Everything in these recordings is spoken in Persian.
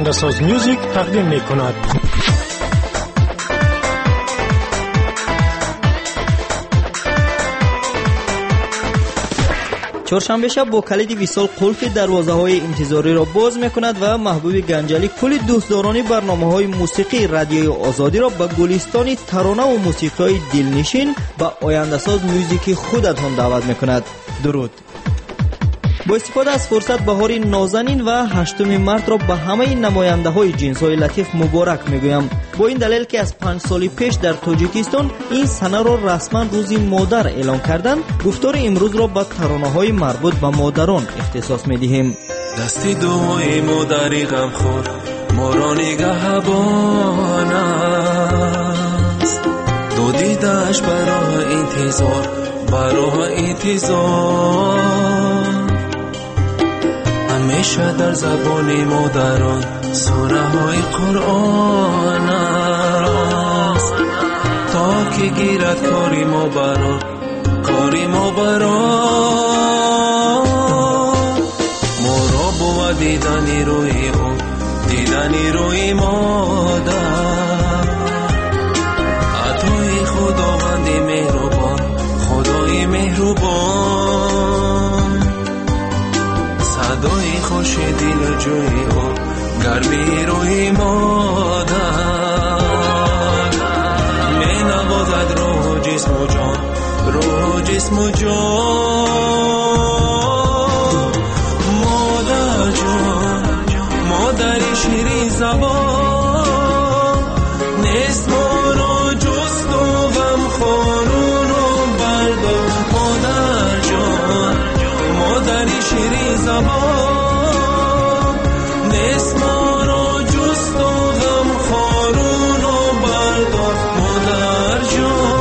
آینده‌ساز میوزیک تقدیم می‌کند. چهارشنبه شب با کلید وصال قلف دروازه‌های انتظاری را باز می‌کند و محبوب گنجالی کل دوستداران برنامه‌های موسیقی رادیوی آزادی را به گلستان ترانه و موسیقی دلنشین با آینده‌ساز میوزیک خودتان دعوت می‌کند. درود. با استفاده از فرصت بهار نازنین و 8 مارس را به همه نماینده‌های جنس‌های لطیف مبارک می‌گویم. با این دلیل که از 5 سال پیش در تاجیکستان این سنه را رسما روز مادر اعلام کردند، گفتار امروز را به ترانه‌های مربوط به مادران اختصاص می‌دهیم. دستی دوی مادری غمخور مرا نگهبان است، دو دیدش برای انتظار همیشه در زبان مادران سوره های قرآن است، تا که گیرد کاری ما بران مرا بود دیدنی روی او، دیدنی روی مادر، عطای خداوندی مهربان، خدای مهربان، صدای خوش دل جوی او، گرمی روی مادر، می نوازد روح و جسم و جان، مادر جان، مادری شیرین زبان، نیست ما را جست و غم خورون و بردار، مادر جان، مادری شیرین زبان، نیست ما را جست و غم خورون و بردار، مادر جان.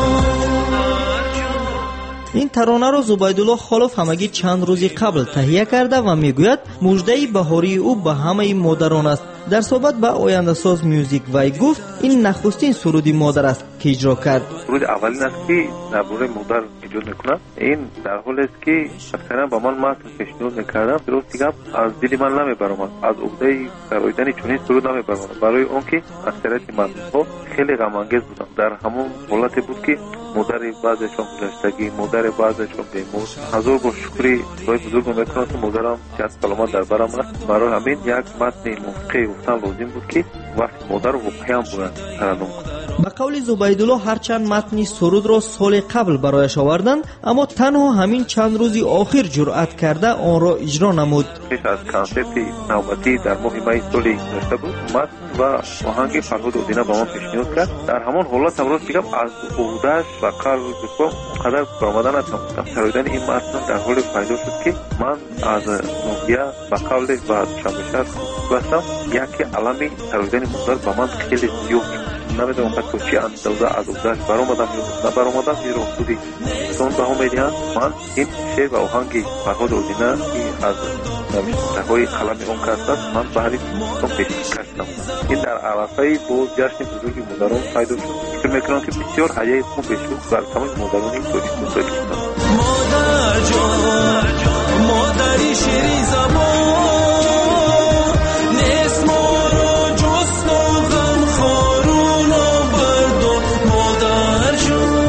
این ترانه را زبیدالله خالف همگی چند روزی قبل تهیه کرده و میگوید مژده بهاری او به همه مادران است. در صحبت با آینده‌ساز میوزیک وی گفت این نخستین سرودی مادر است که اجرا کرد. سرود اولین است که درباره مادر اجرا میکنم. این در حالی است که اکثرا با من پیشنهاد میکردم، درستی گپ از دل من نمیبرم، از عهده سراییدن چنین سرود نمیبرم، برای اون که اکثریت مردم خیلی غم انگیز بودم. در همون حالتی بود که مادر بعضشون گذشتگی، مادر بعضشون بیمار. هزار بار شکری برای بزرگ میکنم که مادرم صحت سلامت در برم است. برای همین یک متن موسیقی گفتن لازم بود که وقت مادر رو پیام بودن ترانه کنم. به قول زبیدالله هرچند متن سرود را سال قبل برایش آوردند، اما تنها همین چند روزی آخر جرأت کرده آن را اجرا نمود. پیش از کنسرت نوبتی در ماه می سالی گذشته بود، اومد و آهنگ فرهاد اودینه با من پیشنهاد کرد. در همان حالت هم راست بگم از عهده‌اش و قلب بسیار قدر برآمدن نتونستم. سراییدن این متن در حال پیدا شد که من از نوبیه به قول و شمشیر بستم. یکی علمی سراییدن مادر با من خیلی زیاد نمیدونم تا چی اندازه از عهده‌اش برآمدم یا نبرآمدم، زیرا خودی چون به هم میدهند من این شعر و آهنگ فرهاد اودینه که از نوشته‌های قلم اون کس است من به حالی پیش کردم. این در عرفه باز جشن بزرگی مادران پیدا شد. فکر میکنم که بسیار هدیه خوب بشه بر تمام مادران این تاجیکستان. مادر جان، مادری شیرین زبان، نیست ما را جست و غم خورون و بردار، مادر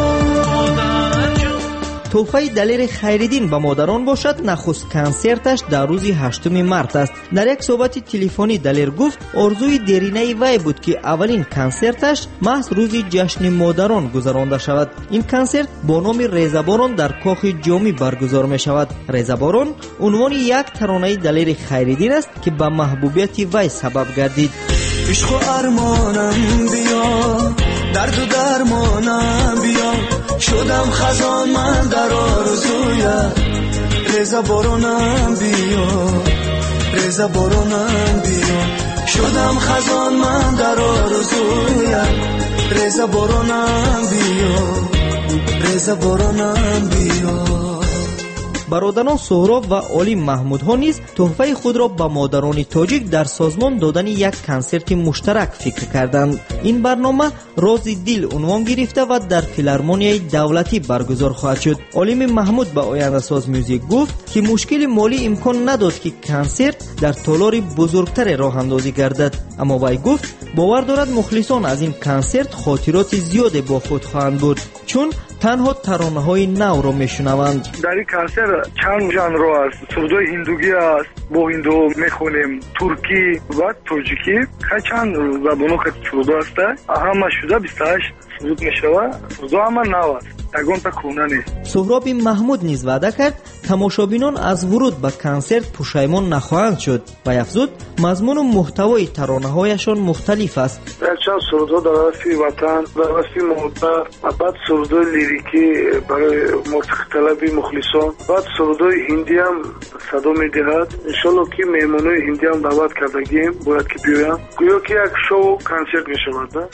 جان. تحفه دلیر خیریدین به مادران باشد نخست کنسرتش در روز 8 مارس است. در یک صحبت تلفنی دلیر گفت آرزوی دیرینه وی بود که اولین کنسرتش محض روز جشن مادران گذرانده شود. این کنسرت با نام ریزه‌باران در کاخ جامی برگزار می شود. ریزه‌باران عنوان یک ترانه دلیر خیریدین است که به محبوبیت وی سبب گردید. عشق و ارمانم بیا، درد و درمانم بیا، شدم خزان من در آرزویت، ریزه بارانم بیا، ریزه بارانم بیا، شدم خزان من در آرزویت، ریزه بارانم بیا، ریزه بارانم بیا. برادران سهراب و علی محمودها نیز تحفه خود را به مادران تاجیک در سازمان دادن یک کنسرت مشترک فکر کردند. این برنامه راز دل عنوان گرفته و در فیلارمونیای دولتی برگزار خواهد شد. علی محمود به آینده ساز میوزیک گفت که مشکل مالی امکان نداد که کنسرت در تالار بزرگتر راه اندازی گردد، اما وی گفت باور دارد مخلصان از این کنسرت خاطرات زیاد با خود خواهند برد، چون تنها ترانه‌های نو را میشنوند. در این کنسرت چند ژانر است. سرودای هندوگی است، با هندو میخونیم، ترکی و تاجیکی. چند زبانو که سرودا است، همه شده 28 سرود میشوه. سرودا همه نو است، یگان تا کهنه نیست. سهراب محمود نیز وعده کرد تماشابینان از ورود به کنسرت پشیمان نخواهند شد و افزود مضمون و محتوای ترانه‌هایشان مختلف است. چند سرودها در راستی وطن، در راستی مادر، بعد سرودای لیریکی برای موسیقی طلبی مخلصان، بعد سرودای هندی هم صدا میدهد. انشالله که مهمانای هندی هم دعوت کردگیم باید که بیایم، گویا که یک شو کنسرت میشود.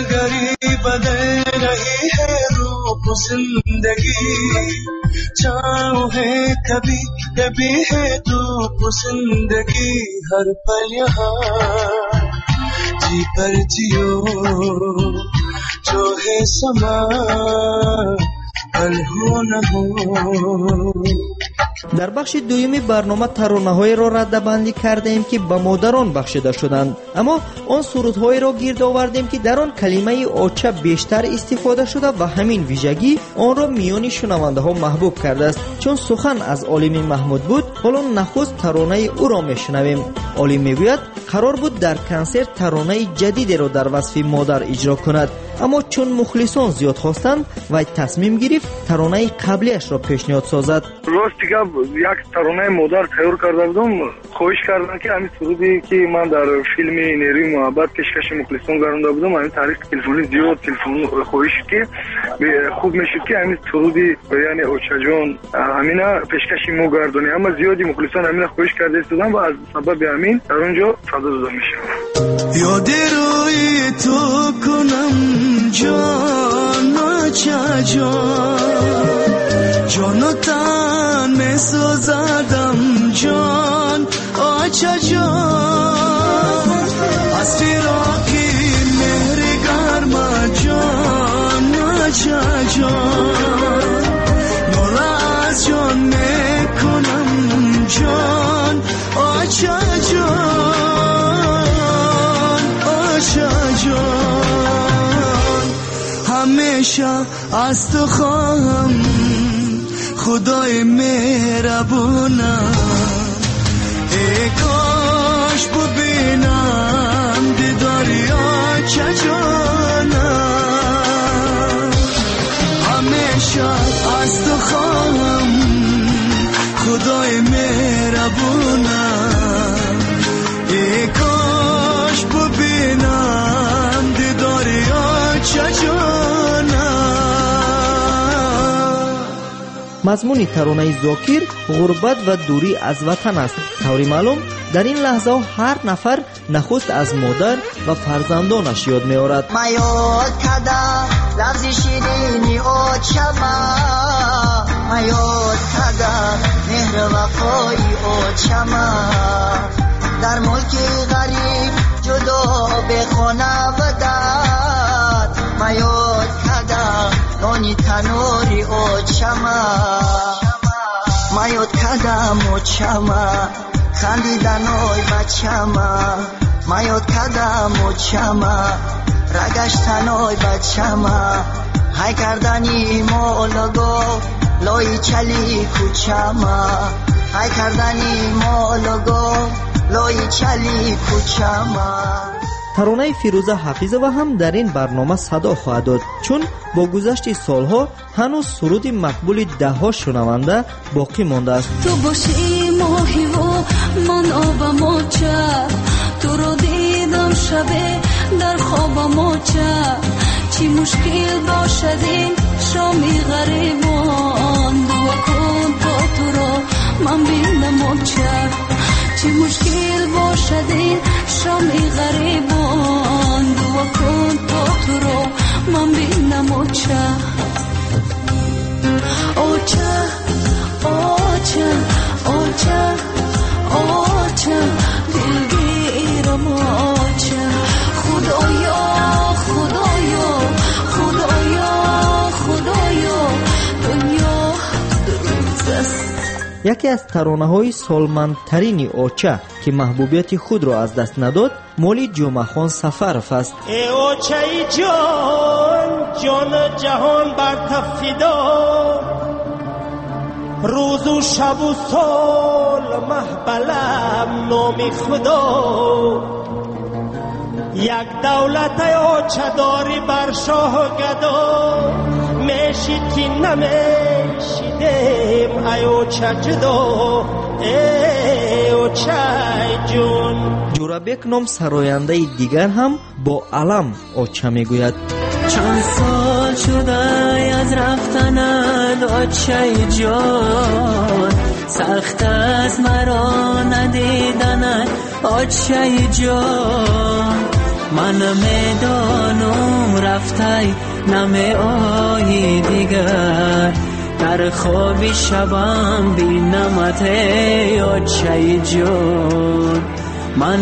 जिंदगी चाहो है कभी कभी है तू जिंदगी हर पल यहाँ जी पर जियो जो है समा कल हो न हो. در بخش دومی برنامه ترانه‌های را رده‌بندی کردیم که به مادران بخشیده شدند، اما آن سرودهایی را گرد آوردیم که در آن کلمه آچه بیشتر استفاده شده و همین ویژگی آن را میان شنونده ها محبوب کرده است. چون سخن از عالم محمود بود، حالا نخست ترانه او را میشنویم. عالم میگوید قرار بود در کنسرت ترانه جدیدی را در وصف مادر اجرا کند، اما چون مخلصان زیاد خواستند و تصمیم گرفت ترانه قبلیش را پیشنهاد سازد. راستی که یک ترانه مادر تیار کرده بودم، خواهش کردم که همین سرودی که من در فیلم نیروی محبت پیشکش مخلصان گرانده بودم، همین تاریخ تلفنی زیاد تلفن خواهش که خوب میشد که همین سرودی یعنی اوچا جان همینا پیشکش مو گردونی، اما زیادی مخلصان همینا خواهش کرده بودن و از سبب همین در اونجا صدا داده میشه. یاد روی تو کنم جان آچا جان جانو تن می سوزدم جان آچا جان از فراقی مهری گرما جان آچا جان نولا از جان می کنم جان آچا جان آچا جان همیشه از تو خواهم خدای مهربونم ای کاش ببینم دیداری آچا جانم همیشه از تو خواهم خدای مهربونم ای کاش ببینم دیداری آچا جانم. مضمون ترانه زاکر غربت و دوری از وطن است. طوری معلوم در این لحظه هر نفر نخست از مادر و فرزندانش یاد می‌آورد. ما یاد کردم لفظ شیرینی اوچما، ما یاد کردم مهر وفایی اوچما، در ملک غریب جدا به خانوادت، ما یاد کردم نانی تنوری اوچما، ما یاد کردم اوچما خندیدنای بچما، ما یاد کردم اوچما رگشتنای بچما، های کردنی مولگو لای چلی کوچما، های کردنی مولگو لای چلی کوچما. ترانه فیروزه حفیظه و هم در این برنامه صدا خواهد داد، چون با گذشت سالها هنوز سرود مقبول ده‌ها شنونده باقی مانده است. تو باشی ماهی و من آبم آچه، تو رو دیدم شبه در خوابم آچه، چی مشکل باشد این شامی غریبان، دعا کن تا تو رو من بینم آچه، چی مشکل باشد این شامی غریبان، دعا کن تا تو رو من بینم آچه آچه آچه یکی از ترانه‌های سالمندترین اوچه که محبوبیت خود را از دست نداد مولی جمعخان سفرف است. ای اوچه جان جهان بر تفیدا، روز و شب و سال محبلم نام خدا، یک دولت اوچه داری بر شاه گدا، میشیدی نمیشیدیم ای اوچه جدا، ای اوچه جون. جورابک نام سراینده دیگر هم با علم اوچه میگوید. چند سال شده از رفتنت اوچه جان، سخت از مرا ندیدنت اوچه جان، من میدانم رفتی نمی آیی دیگر، در خواب شبم بینمت اوچه جان، من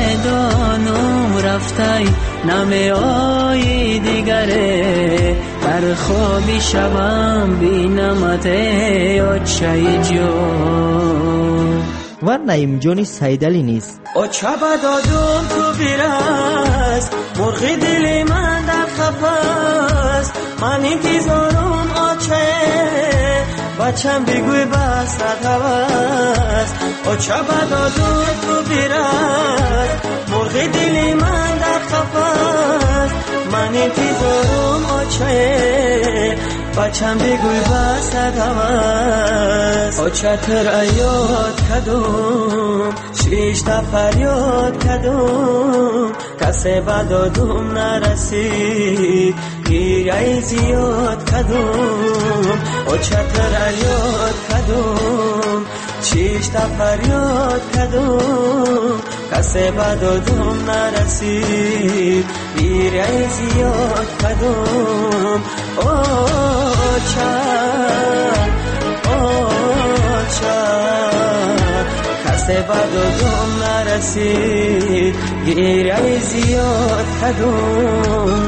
میدانم رفتی نمی آیی دیگره، در خواب شبم بینمت اوچه جان. و نعیم جان سیدلی نیست. اوچه بدادم تو بیرست، مرغ دل من در خفست، من انتظارم اوچه، بچم بگوی بس هست. اوچه بدادم تو بیرست، مرغ دل من در خفست، من انتظارم اوچه، بچم بگوی بس هست. اوچه تر یاد کدوم، شیش تا فریاد کدوم، کسی بدادم نرسید گیره زیاد کدوم. اوچه تر یاد کدوم، شیش تا فریاد کدوم، کسی بدادم نرسید گیره زیاد کدوم. اوچه اوچه کسی بدادم نرسید گیره زیاد کدوم.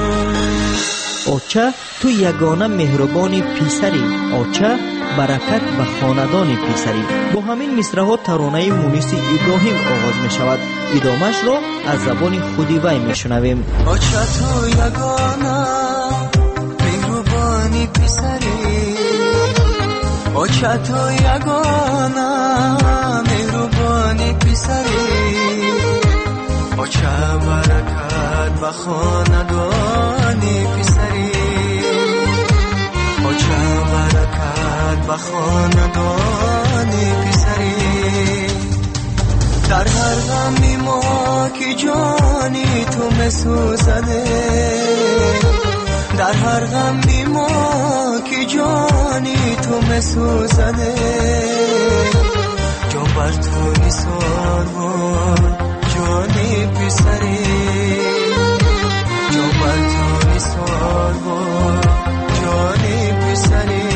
اوچه تو یگانه مهربانی پیسری، اوچه برکت به خاندان پیسری. با همین مصرع‌ها ترانه مونس ابراهیم آغاز می شود. ادامه‌اش را از زبان خودی وی می شنویم. اوچه تو یگانه مهربانی پیسری، اوچه تو یگانه مهربانی پیسری، اوچه برکت به خاندانی پیسری، اوچه برکت به خاندانی پیسری. در هر غمی ما که جانی تو مسوزنه، در هر غمی ما که جانی تو مسوزنه، جان بر تو نیسان جانی پیسری، جان بر تو نیسان جانی پیسری.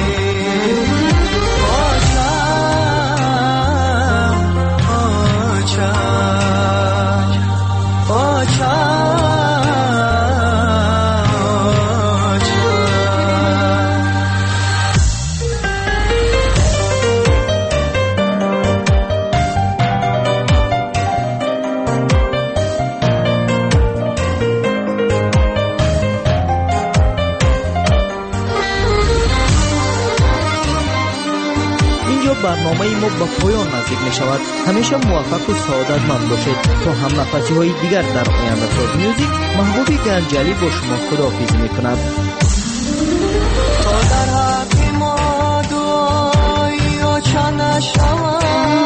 برنامه ما به پایان نزدیک می شود. همیشه موفق و سعادتمند باشید. تا هم نفسی های دیگر در آینده ساز میوزیک، محبوبی گنجلی با شما خداحافظی می کند. تا در حق ما دعایی اوچه نشود،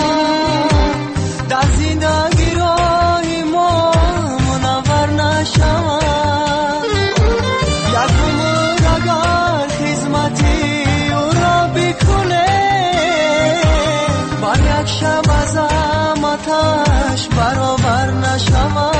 در زندگی راهی ما منور نشود، یک عمر اگر خدمتی او را بکنه، یک شب از زحمتش برابر نشود.